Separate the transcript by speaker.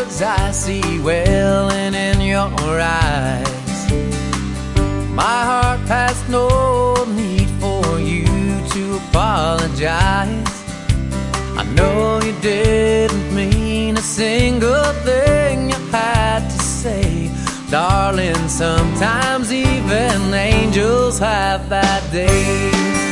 Speaker 1: 'cause I see welling in your eyes. My heart has no need for you to apologize. I know you didn't mean a single thing you had to say. Darling, sometimes even angels have bad days.